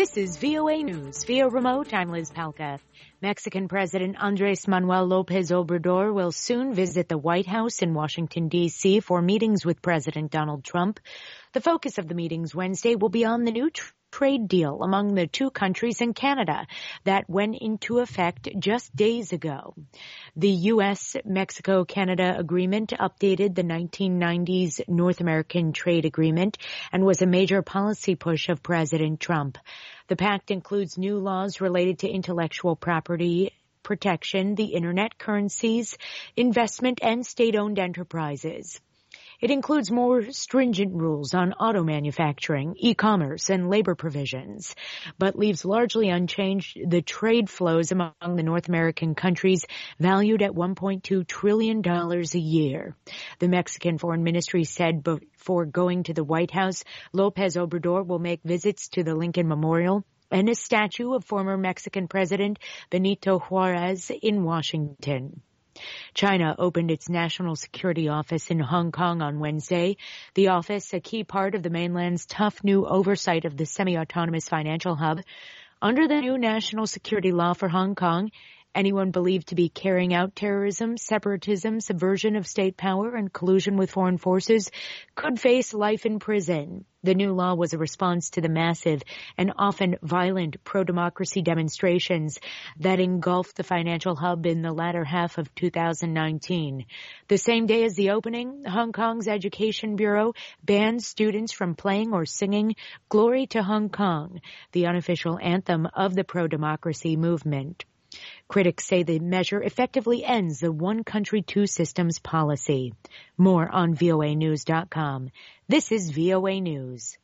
This is VOA News. Via remote, I'm Liz Palka. Mexican President Andrés Manuel López Obrador will soon visit the White House in Washington, D.C. for meetings with President Donald Trump. The focus of the meetings Wednesday will be on the new trade deal among the two countries and Canada that went into effect just days ago. The U.S.-Mexico-Canada agreement updated the 1990s North American Trade Agreement and was a major policy push of President Trump. The pact includes new laws related to intellectual property protection, the internet, currencies, investment, and state-owned enterprises. It includes more stringent rules on auto manufacturing, e-commerce, and labor provisions, but leaves largely unchanged the trade flows among the North American countries valued at $1.2 trillion a year. The Mexican Foreign Ministry said before going to the White House, López Obrador will make visits to the Lincoln Memorial and a statue of former Mexican President Benito Juarez in Washington. China opened its national security office in Hong Kong on Wednesday. The office, a key part of the mainland's tough new oversight of the semi-autonomous financial hub. Under the new national security law for Hong Kong, anyone believed to be carrying out terrorism, separatism, subversion of state power, and collusion with foreign forces could face life in prison. The new law was a response to the massive and often violent pro-democracy demonstrations that engulfed the financial hub in the latter half of 2019. The same day as the opening, Hong Kong's Education Bureau banned students from playing or singing Glory to Hong Kong, the unofficial anthem of the pro-democracy movement. Critics say the measure effectively ends the one country, two systems policy. More on voanews.com. This is VOA News.